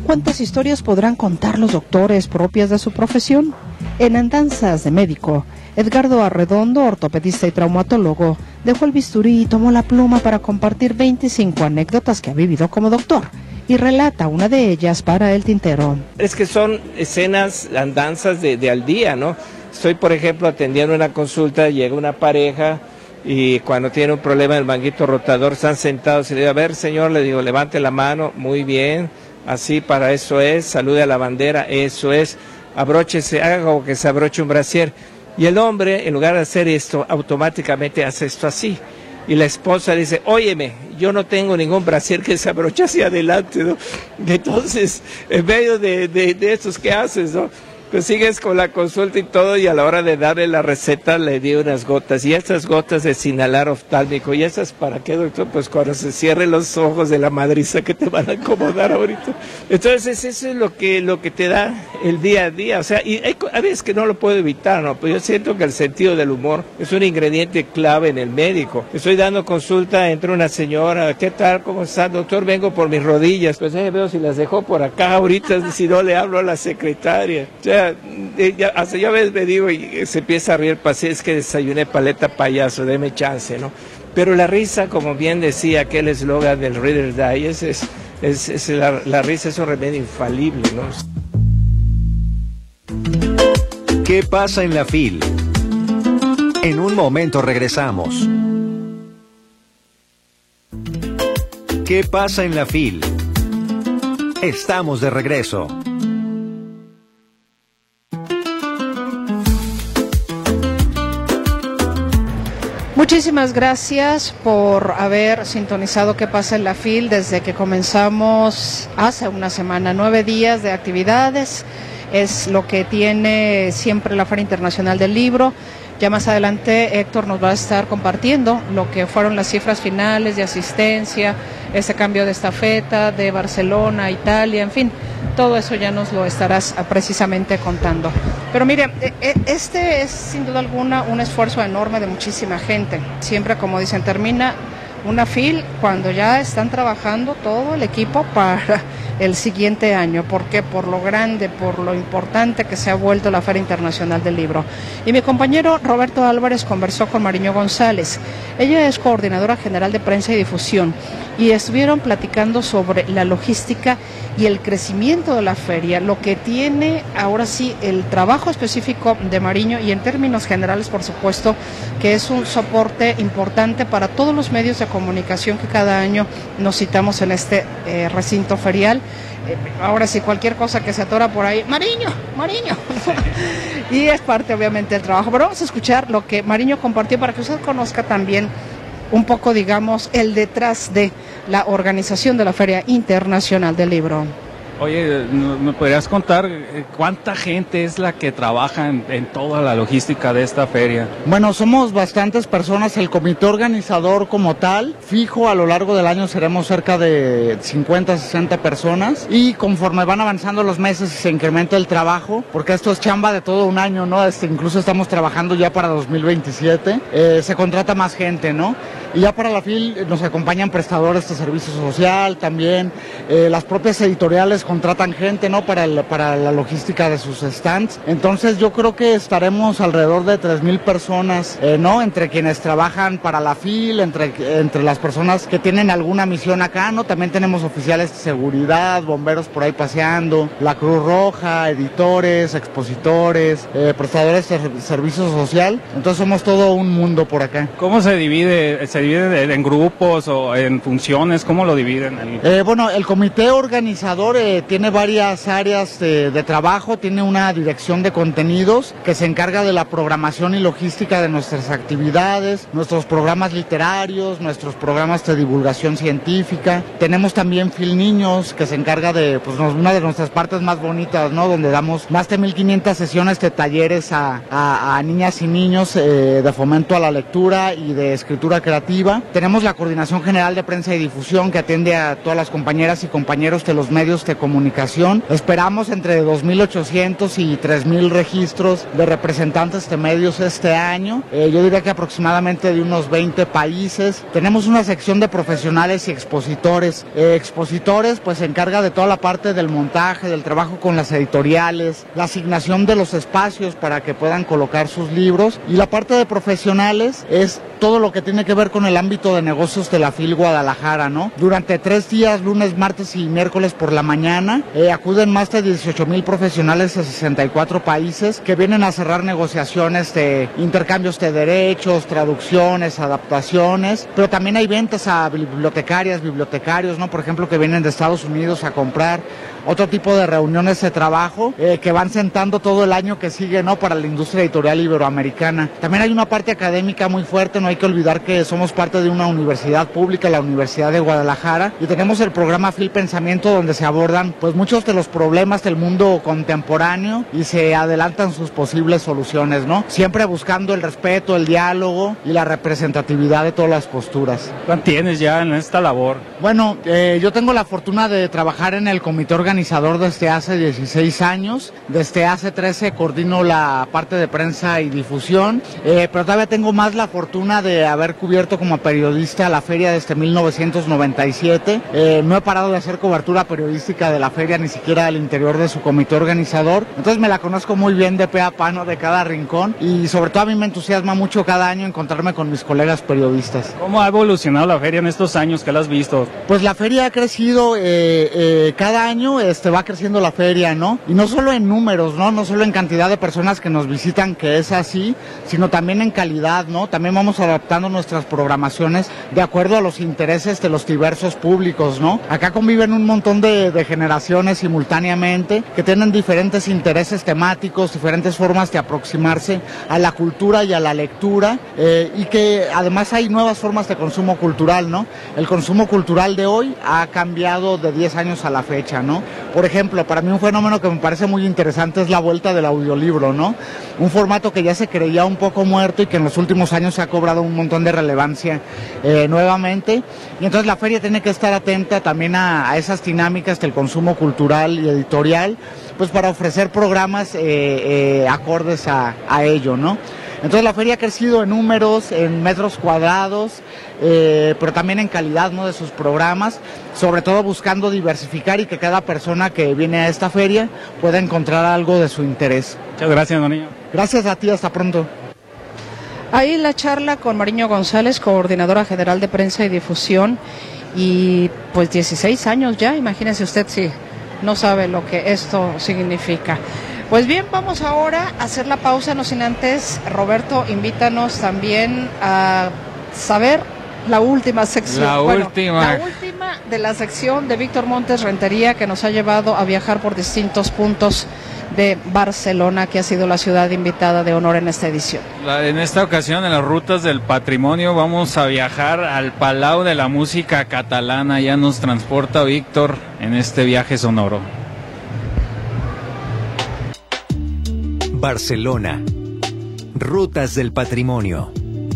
F: ¿Cuántas historias podrán contar los doctores propias de su profesión? En Andanzas de Médico, Edgardo Arredondo, ortopedista y traumatólogo, dejó el bisturí y tomó la pluma para compartir 25 anécdotas que ha vivido como doctor, y relata una de ellas para El Tintero.
J: Es que son escenas, andanzas de al día, ¿no? Estoy, por ejemplo, atendiendo una consulta, llega una pareja y cuando tiene un problema del manguito rotador, están sentados y le digo, a ver, señor, le digo, levante la mano, muy bien, así, para eso es, salude a la bandera, eso es, abróchese, haga como que se abroche un brasier. Y el hombre, en lugar de hacer esto, automáticamente hace esto así. Y la esposa dice, óyeme, yo no tengo ningún brasier que se abroche hacia adelante, ¿no? Entonces, en medio de estos, ¿qué haces, no? Pues sigues con la consulta y todo, y a la hora de darle la receta le di unas gotas, y estas gotas de Sinalar oftálmico, ¿y esas para qué, doctor? Pues cuando se cierren los ojos de la madriza que te van a acomodar ahorita. Entonces eso es lo que te da el día a día, o sea, y hay a veces que no lo puedo evitar, ¿no? Pues yo siento que el sentido del humor es un ingrediente clave en el médico. Estoy dando consulta, entra una señora, ¿qué tal? ¿Cómo está, doctor? Vengo por mis rodillas. Pues veo si las dejó por acá ahorita, si no le hablo a la secretaria. O sea, hasta ya ves, me digo, y se empieza a reír el paciente, es que desayuné paleta payaso, deme chance, ¿no? Pero la risa, como bien decía aquel eslogan del Reader's Digest, la risa es un remedio infalible, ¿no?
A: ¿Qué pasa en la FIL? En un momento regresamos. ¿Qué pasa en la FIL? Estamos de regreso.
F: Muchísimas gracias por haber sintonizado ¿Qué pasa en la FIL? Desde que comenzamos hace una semana, 9 días de actividades. Es lo que tiene siempre la Feria Internacional del Libro. Ya más adelante Héctor nos va a estar compartiendo lo que fueron las cifras finales de asistencia, ese cambio de estafeta de Barcelona a Italia, en fin, todo eso ya nos lo estarás precisamente contando. Pero mire, este es sin duda alguna un esfuerzo enorme de muchísima gente. Siempre, como dicen, termina una FIL cuando ya están trabajando todo el equipo para el siguiente año. ¿Por qué? Por lo grande, por lo importante que se ha vuelto la Feria Internacional del Libro. Y mi compañero Roberto Álvarez conversó con Mariño González. Ella es coordinadora general de prensa y difusión y estuvieron platicando sobre la logística y el crecimiento de la feria, lo que tiene ahora sí el trabajo específico de Mariño y en términos generales, por supuesto, que es un soporte importante para todos los medios de comunicación que cada año nos citamos en este recinto ferial. Ahora sí, cualquier cosa que se atora por ahí, Mariño. Y es parte obviamente del trabajo, pero vamos a escuchar lo que Mariño compartió para que usted conozca también un poco, digamos, el detrás de la organización de la Feria Internacional del Libro.
C: Oye, ¿me podrías contar cuánta gente es la que trabaja en toda la logística de esta feria?
M: Bueno, somos bastantes personas, el comité organizador como tal, fijo a lo largo del año seremos cerca de 50, 60 personas y conforme van avanzando los meses y se incrementa el trabajo, porque esto es chamba de todo un año, ¿no? Incluso estamos trabajando ya para 2027, se contrata más gente, ¿no? Y ya para la FIL nos acompañan prestadores de servicio social también, las propias editoriales contratan gente, ¿no? Para la logística de sus stands. Entonces yo creo que estaremos alrededor de 3,000 personas, ¿no? Entre quienes trabajan para la FIL, entre las personas que tienen alguna misión acá, ¿no? También tenemos oficiales de seguridad, bomberos por ahí paseando, la Cruz Roja, editores, expositores, prestadores de servicio social. Entonces somos todo un mundo por acá.
C: ¿Cómo se divide? ¿Se divide en grupos o en funciones? ¿Cómo lo dividen?
M: Bueno, el comité organizador tiene varias áreas de trabajo, tiene una dirección de contenidos que se encarga de la programación y logística de nuestras actividades, nuestros programas literarios, nuestros programas de divulgación científica. Tenemos también FIL Niños, que se encarga de pues, una de nuestras partes más bonitas, ¿no? Donde damos más de 1,500 sesiones de talleres a niñas y niños de fomento a la lectura y de escritura creativa. Tenemos la Coordinación General de Prensa y Difusión, que atiende a todas las compañeras y compañeros de los medios de comunicación. Esperamos entre 2.800 y 3.000 registros de representantes de medios este año. Yo diría que aproximadamente de unos 20 países. Tenemos una sección de profesionales y expositores. Expositores pues se encarga de toda la parte del montaje, del trabajo con las editoriales, la asignación de los espacios para que puedan colocar sus libros, y la parte de profesionales es todo lo que tiene que ver con el ámbito de negocios de la FIL Guadalajara, ¿no? Durante 3 días, lunes, martes y miércoles por la mañana, acuden más de 18,000 profesionales de 64 países que vienen a cerrar negociaciones de intercambios de derechos, traducciones, adaptaciones, pero también hay ventas a bibliotecarias, bibliotecarios, ¿no? Por ejemplo, que vienen de Estados Unidos a comprar, otro tipo de reuniones de trabajo que van sentando todo el año que sigue, ¿no? Para la industria editorial iberoamericana. También hay una parte académica muy fuerte, no hay que olvidar que somos parte de una universidad pública, la Universidad de Guadalajara, y tenemos el programa FIL Pensamiento, donde se abordan pues muchos de los problemas del mundo contemporáneo y se adelantan sus posibles soluciones, ¿no? Siempre buscando el respeto, el diálogo y la representatividad de todas las posturas.
C: ¿Cuánto tienes ya en esta labor?
M: Bueno, yo tengo la fortuna de trabajar en el comité organizador desde hace 16 años. Desde hace 13 coordino la parte de prensa y difusión, pero todavía tengo más la fortuna de haber cubierto como periodista la feria desde 1997. No he parado de hacer cobertura periodística de la feria, ni siquiera del interior de su comité organizador. Entonces me la conozco muy bien de pe a pa, ¿no? De cada rincón, y sobre todo a mí me entusiasma mucho cada año encontrarme con mis colegas periodistas.
C: ¿Cómo ha evolucionado la feria en estos años que la has visto?
M: Pues la feria ha crecido, cada año va creciendo la feria, ¿no? Y no solo en números, ¿no? No solo en cantidad de personas que nos visitan, que es así, sino también en calidad, ¿no? También vamos adaptando nuestras programaciones de acuerdo a los intereses de los diversos públicos, ¿no? Acá conviven un montón de generaciones simultáneamente que tienen diferentes intereses temáticos, diferentes formas de aproximarse a la cultura y a la lectura, y que además hay nuevas formas de consumo cultural, ¿no? El consumo cultural de hoy ha cambiado de 10 años a la fecha, ¿no? Por ejemplo, para mí un fenómeno que me parece muy interesante es la vuelta del audiolibro, ¿no? Un formato que ya se creía un poco muerto y que en los últimos años se ha cobrado un montón de relevancia nuevamente. Y entonces la feria tiene que estar atenta también a esas dinámicas del consumo cultural y editorial, pues para ofrecer programas acordes a ello, ¿no? Entonces la feria ha crecido en números, en metros cuadrados, pero también en calidad, ¿no? De sus programas, sobre todo buscando diversificar y que cada persona que viene a esta feria pueda encontrar algo de su interés.
C: Muchas gracias, don Niño.
M: Gracias a ti, hasta pronto.
F: Ahí la charla con Mariño González, coordinadora general de prensa y difusión, y pues 16 años ya, imagínese usted si no sabe lo que esto significa. Pues bien, vamos ahora a hacer la pausa, no sin antes, Roberto, invítanos también a saber la última sección.
C: La última
F: de la sección de Víctor Montes Rentería, que nos ha llevado a viajar por distintos puntos de Barcelona, que ha sido la ciudad invitada de honor en esta edición.
C: En esta ocasión, en las rutas del patrimonio, vamos a viajar al Palau de la Música Catalana. Ya nos transporta Víctor en este viaje sonoro.
A: Barcelona. Rutas del patrimonio.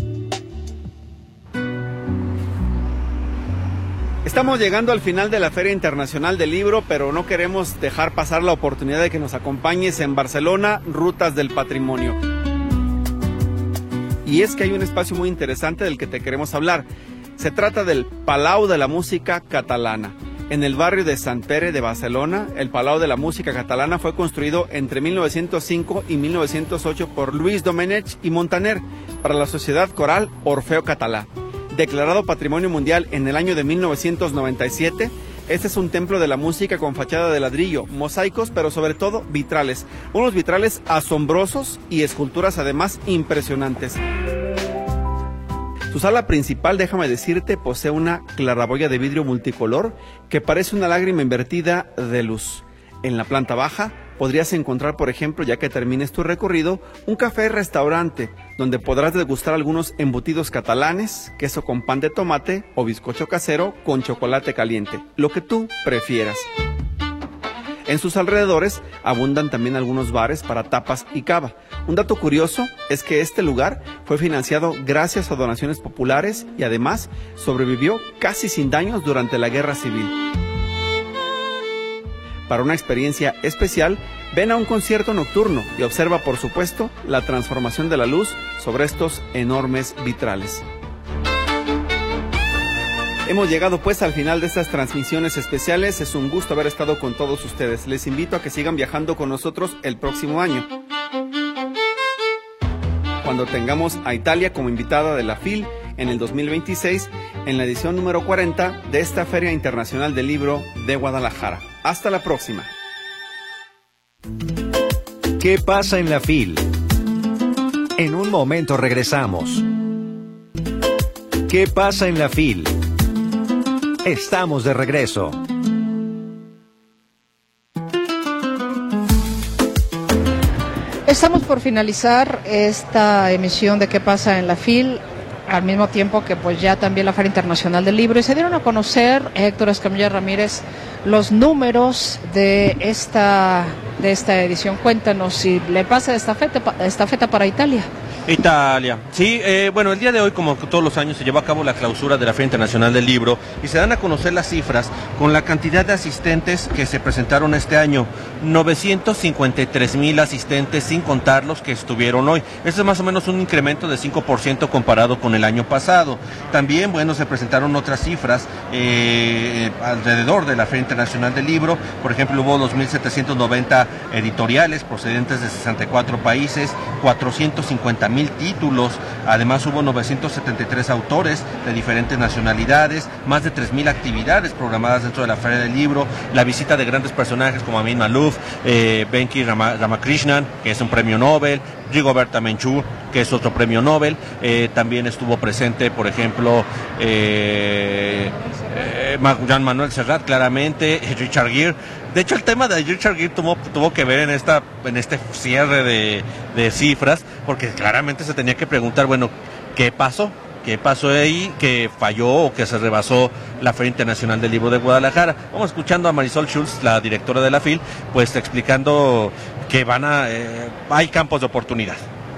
N: Estamos llegando al final de la Feria Internacional del Libro, pero no queremos dejar pasar la oportunidad de que nos acompañes en Barcelona, Rutas del Patrimonio. Y es que hay un espacio muy interesante del que te queremos hablar. Se trata del Palau de la Música Catalana. En el barrio de Sant Pere de Barcelona, el Palau de la Música Catalana fue construido entre 1905 y 1908 por Lluís Domènech i Montaner para la Sociedad Coral Orfeo Català. Declarado Patrimonio Mundial en el año de 1997, este es un templo de la música con fachada de ladrillo, mosaicos, pero sobre todo vitrales. Unos vitrales asombrosos y esculturas además impresionantes. Su sala principal, déjame decirte, posee una claraboya de vidrio multicolor que parece una lágrima invertida de luz. En la planta baja podrías encontrar, por ejemplo, ya que termines tu recorrido, un café-restaurante donde podrás degustar algunos embutidos catalanes, queso con pan de tomate o bizcocho casero con chocolate caliente, lo que tú prefieras. En sus alrededores abundan también algunos bares para tapas y cava. Un dato curioso es que este lugar fue financiado gracias a donaciones populares y además sobrevivió casi sin daños durante la Guerra Civil. Para una experiencia especial, ven a un concierto nocturno y observa, por supuesto, la transformación de la luz sobre estos enormes vitrales. Hemos llegado pues al final de estas transmisiones especiales. Es un gusto haber estado con todos ustedes. Les invito a que sigan viajando con nosotros el próximo año, cuando tengamos a Italia como invitada de la FIL en el 2026, en la edición número 40 de esta Feria Internacional del Libro de Guadalajara. Hasta la próxima.
A: ¿Qué pasa en la FIL? En un momento regresamos. ¿Qué pasa en la FIL? Estamos de regreso.
F: Estamos por finalizar esta emisión de ¿Qué pasa en la FIL? Al mismo tiempo que pues ya también la Feria Internacional del Libro, y se dieron a conocer, Héctor Escamilla Ramírez, los números de esta edición. Cuéntanos si le pasa esta feta para Italia.
B: Italia. Sí, bueno, el día de hoy, como todos los años, se llevó a cabo la clausura de la Feria Internacional del Libro y se dan a conocer las cifras con la cantidad de asistentes que se presentaron este año. 953,000 asistentes, sin contar los que estuvieron hoy. Esto es más o menos un incremento de 5% comparado con el año pasado. También, bueno, se presentaron otras cifras alrededor de la Feria Internacional del Libro. Por ejemplo, hubo 2,790 editoriales procedentes de 64 países, 450,000 títulos, además hubo 973 autores de diferentes nacionalidades, más de 3,000 actividades programadas dentro de la Feria del Libro, la visita de grandes personajes como Amin Maalouf, Venki Ramakrishnan, que es un premio Nobel, Rigoberta Menchú, que es otro premio Nobel, también estuvo presente, por ejemplo, Joan Manuel Serrat, claramente, Richard Gere. De hecho, el tema de Richard Gere tuvo que ver en este cierre de cifras, porque claramente se tenía que preguntar, bueno, ¿qué pasó? ¿Qué pasó ahí que falló o que se rebasó la Feria Internacional del Libro de Guadalajara? Vamos escuchando a Marisol Schulz, la directora de la FIL, pues explicando que hay campos de oportunidad.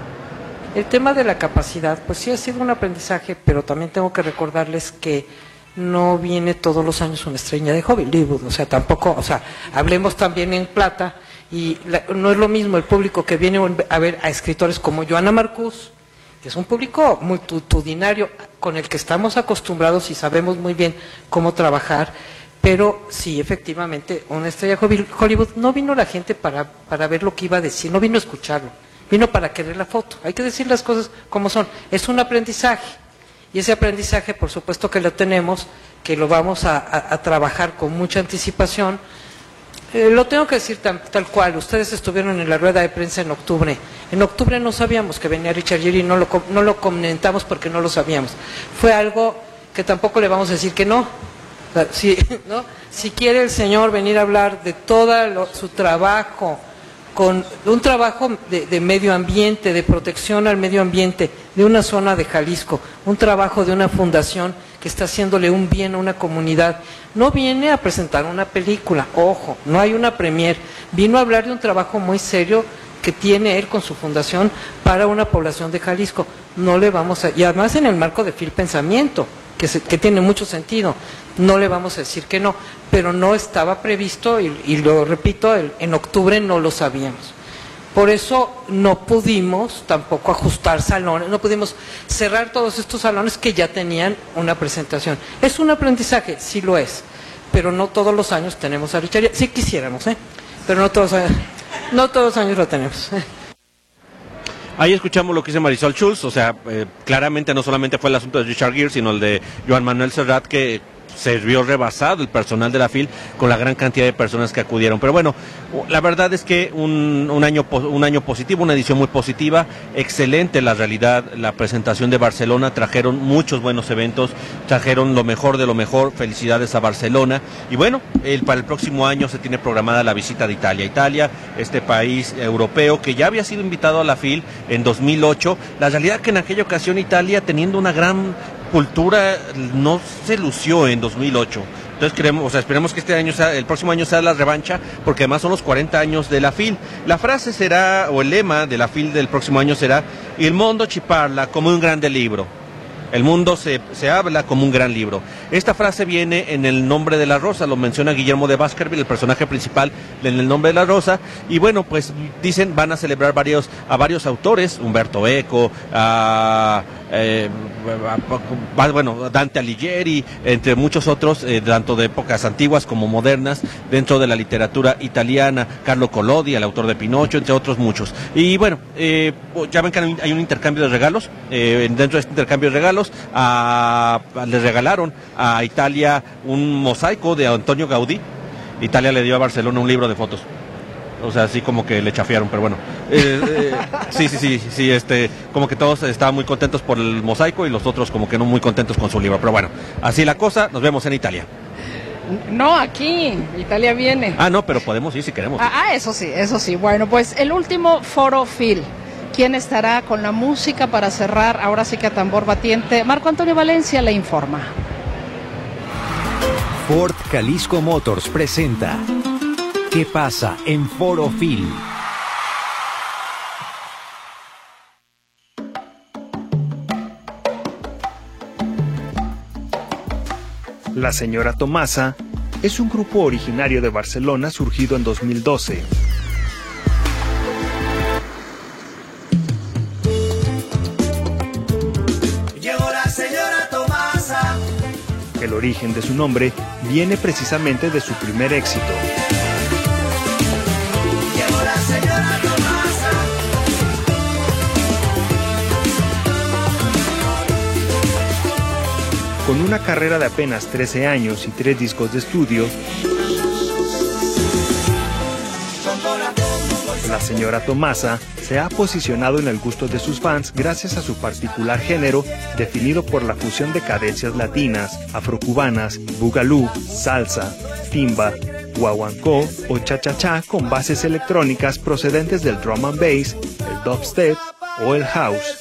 O: El tema de la capacidad, pues sí ha sido un aprendizaje, pero también tengo que recordarles que no viene todos los años una estrella de Hollywood, o sea, tampoco, o sea, hablemos también en plata, y no es lo mismo el público que viene a ver a escritores como Joana Marcus, que es un público multitudinario con el que estamos acostumbrados y sabemos muy bien cómo trabajar, pero sí, efectivamente, una estrella de Hollywood, no vino la gente para ver lo que iba a decir, no vino a escucharlo, vino para querer la foto. Hay que decir las cosas como son, es un aprendizaje. Y ese aprendizaje, por supuesto que lo tenemos, que lo vamos a trabajar con mucha anticipación. Lo tengo que decir tal cual, ustedes estuvieron en la rueda de prensa en octubre. En octubre no sabíamos que venía Richard Gere y no lo comentamos porque no lo sabíamos. Fue algo que tampoco le vamos a decir que no. O sea, si quiere el señor venir a hablar de todo su trabajo, con un trabajo de medio ambiente, de protección al medio ambiente, de una zona de Jalisco, un trabajo de una fundación que está haciéndole un bien a una comunidad. No viene a presentar una película, ojo, no hay una premier, vino a hablar de un trabajo muy serio que tiene él con su fundación para una población de Jalisco. No le vamos a, y además en el marco de FIL Pensamiento, que tiene mucho sentido, no le vamos a decir que no, pero no estaba previsto y lo repito, en octubre no lo sabíamos. Por eso no pudimos tampoco ajustar salones, no pudimos cerrar todos estos salones que ya tenían una presentación. Es un aprendizaje, sí lo es, pero no todos los años tenemos a Richard Gere, sí quisiéramos, pero no todos los años lo tenemos.
B: Ahí escuchamos lo que dice Marisol Schulz, o sea, claramente no solamente fue el asunto de Richard Gere, sino el de Joan Manuel Serrat, que se vio rebasado el personal de la FIL con la gran cantidad de personas que acudieron. Pero bueno, la verdad es que un año positivo, una edición muy positiva, excelente la realidad, la presentación de Barcelona, trajeron muchos buenos eventos, trajeron lo mejor de lo mejor, felicidades a Barcelona. Y bueno, para el próximo año se tiene programada la visita de Italia. Italia, este país europeo que ya había sido invitado a la FIL en 2008, la realidad que en aquella ocasión Italia, teniendo una gran cultura, no se lució en 2008. Entonces esperemos que el próximo año sea la revancha, porque además son los 40 años de la FIL. La frase será, o el lema de la FIL del próximo año será: Il mondo ci parla come un grande libro. El mundo se habla como un gran libro. Esta frase viene en El nombre de la rosa, lo menciona Guillermo de Baskerville, el personaje principal en El nombre de la rosa, y bueno, pues dicen, van a celebrar a varios autores, Umberto Eco, Dante Alighieri, entre muchos otros, tanto de épocas antiguas como modernas, dentro de la literatura italiana, Carlo Collodi, el autor de Pinocho, entre otros muchos. Y bueno, ya ven que hay un intercambio de regalos, dentro de este intercambio de regalos, le regalaron a Italia un mosaico de Antonio Gaudí. Italia le dio a Barcelona un libro de fotos. O sea, así como que le chafearon, pero bueno. Sí, como que todos estaban muy contentos por el mosaico y los otros como que no muy contentos con su libro. Pero bueno, así la cosa, nos vemos en Italia.
F: No, aquí, Italia viene.
B: No, pero podemos ir si queremos.
F: Eso sí. Bueno, pues el último Foro Phil. ¿Quién estará con la música para cerrar? Ahora sí que a tambor batiente. Marco Antonio Valencia le informa.
A: Ford Jalisco Motors presenta ¿Qué pasa en Foro Phil?
H: La Señora Tomasa es un grupo originario de Barcelona surgido en 2012.
P: Llegó la Señora Tomasa.
H: El origen de su nombre viene precisamente de su primer éxito.
P: Llegó la Señora Tomasa.
H: Con una carrera de apenas 13 años y 3 discos de estudio, La Señora Tomasa se ha posicionado en el gusto de sus fans gracias a su particular género definido por la fusión de cadencias latinas, afrocubanas, boogaloo, salsa, timba, guaguancó o cha-cha-cha con bases electrónicas procedentes del drum and bass, el dubstep o el house.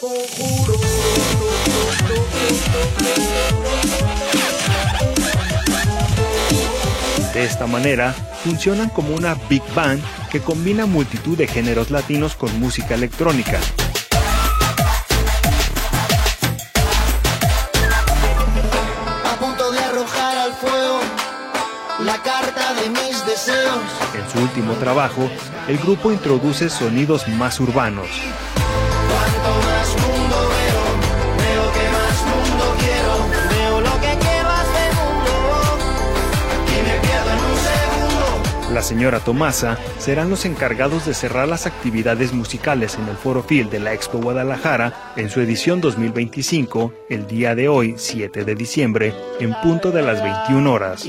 H: De esta manera, funcionan como una big band que combina multitud de géneros latinos con música electrónica.
P: A punto de arrojar al fuego la carta de mis deseos.
H: En su último trabajo, el grupo introduce sonidos más urbanos.
P: Cuanto más mundo veo que más mundo quiero. Veo lo que quiero a este mundo y me pierdo en un segundo.
H: La Señora Tomasa serán los encargados de cerrar las actividades musicales en el Foro Phil de la Expo Guadalajara en su edición 2025, el día de hoy, 7 de diciembre, en punto de las 21 horas.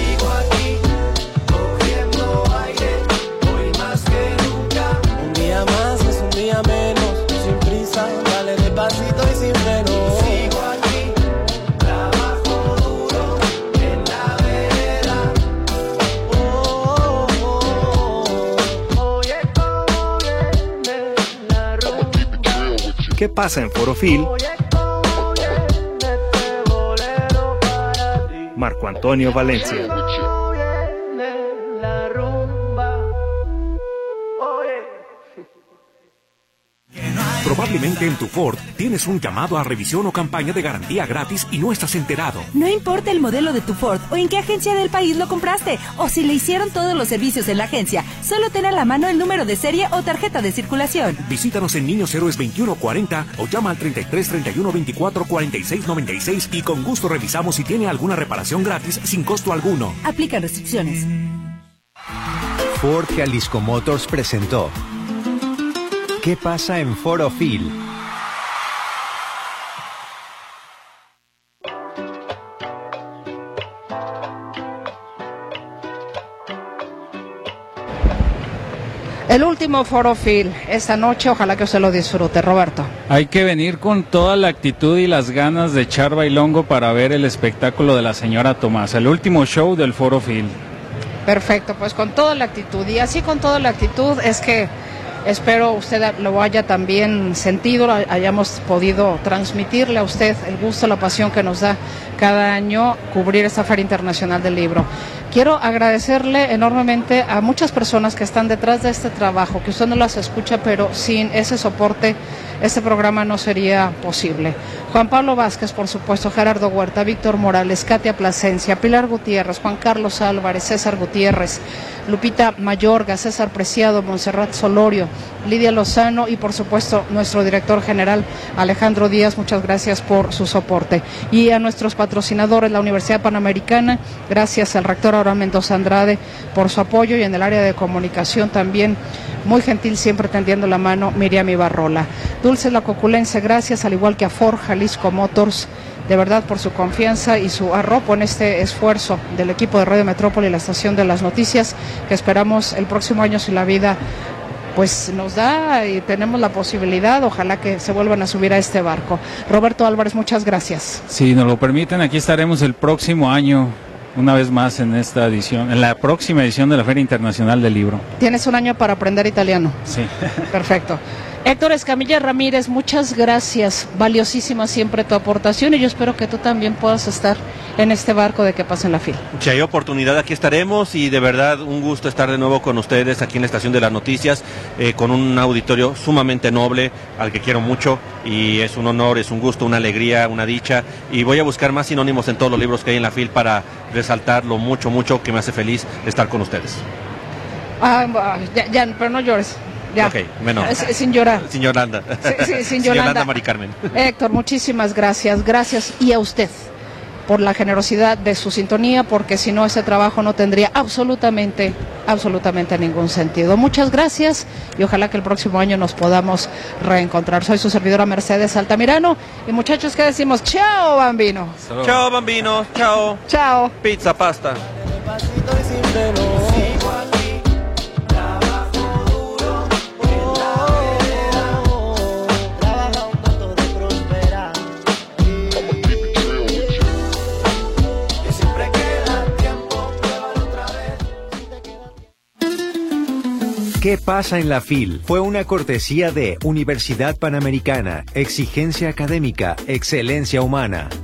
H: ¿Qué pasa en Foro Phil? Marco Antonio Valencia.
Q: Probablemente en tu Ford tienes un llamado a revisión o campaña de garantía gratis y no estás enterado.
R: No importa el modelo de tu Ford o en qué agencia del país lo compraste o si le hicieron todos los servicios en la agencia, solo ten a la mano el número de serie o tarjeta de circulación.
Q: Visítanos en Niños Héroes 2140 o llama al 33 31 24 46 96 y con gusto revisamos si tiene alguna reparación gratis sin costo alguno.
R: Aplican restricciones.
A: Ford Jalisco Motors presentó ¿Qué pasa en Foro Phil?
F: El último Foro Phil esta noche, ojalá que usted lo disfrute, Roberto.
C: Hay que venir con toda la actitud y las ganas de echar bailongo para ver el espectáculo de la Señora Tomasa, el último show del Foro Phil.
F: Perfecto, pues con toda la actitud, y así con toda la actitud es que espero usted lo haya también sentido, hayamos podido transmitirle a usted el gusto, la pasión que nos da cada año cubrir esta Feria Internacional del Libro. Quiero agradecerle enormemente a muchas personas que están detrás de este trabajo, que usted no las escucha, pero sin ese soporte este programa no sería posible. Juan Pablo Vázquez, por supuesto, Gerardo Huerta, Víctor Morales, Katia Plasencia, Pilar Gutiérrez, Juan Carlos Álvarez, César Gutiérrez, Lupita Mayorga, César Preciado, Montserrat Solorio, Lidia Lozano y por supuesto nuestro director general Alejandro Díaz, muchas gracias por su soporte. Y a nuestros patrocinadores, la Universidad Panamericana, gracias al rector Abraham Mendoza Andrade por su apoyo, y en el área de comunicación también muy gentil, siempre tendiendo la mano, Miriam Ibarrola. Dulce La Coculense, gracias, al igual que a Ford Jalisco Motors, de verdad por su confianza y su arropo en este esfuerzo del equipo de Radio Metrópoli y la estación de las noticias, que esperamos el próximo año, si la vida pues nos da y tenemos la posibilidad, ojalá que se vuelvan a subir a este barco. Roberto Álvarez, muchas gracias.
C: Si nos lo permiten, aquí estaremos el próximo año, una vez más en esta edición, en la próxima edición de la Feria Internacional del Libro.
F: Tienes un año para aprender italiano.
C: Sí.
F: Perfecto. Héctor Escamilla Ramírez, muchas gracias, valiosísima siempre tu aportación, y yo espero que tú también puedas estar en este barco de Que Pasen la Fil.
B: Si hay oportunidad, aquí estaremos, y de verdad un gusto estar de nuevo con ustedes aquí en la Estación de las Noticias, con un auditorio sumamente noble, al que quiero mucho, y es un honor, es un gusto, una alegría, una dicha, y voy a buscar más sinónimos en todos los libros que hay en la FIL para resaltar lo mucho, mucho que me hace feliz estar con ustedes.
F: Ya, pero no llores. Ya.
B: Ok, bueno.
F: Sin llorar.
B: Sin Yolanda.
F: Sí, sin Yolanda.
B: Mari Carmen.
F: Héctor, muchísimas gracias. Gracias, y a usted por la generosidad de su sintonía, porque si no, ese trabajo no tendría absolutamente ningún sentido. Muchas gracias, y ojalá que el próximo año nos podamos reencontrar. Soy su servidora Mercedes Altamirano, y muchachos, ¿qué decimos? ¡Chao, bambino!
B: ¡Chao, bambino! ¡Chao!
F: ¡Chao!
B: Pizza, pasta.
A: ¿Qué pasa en la FIL? Fue una cortesía de Universidad Panamericana, exigencia académica, excelencia humana.